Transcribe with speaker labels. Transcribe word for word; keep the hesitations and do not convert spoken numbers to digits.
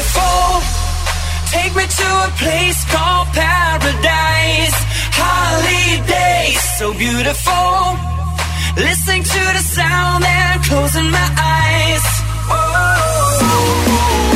Speaker 1: beautiful. Take me to a place called paradise. Holidays, so beautiful. Listening to the sound and closing my eyes. Oh.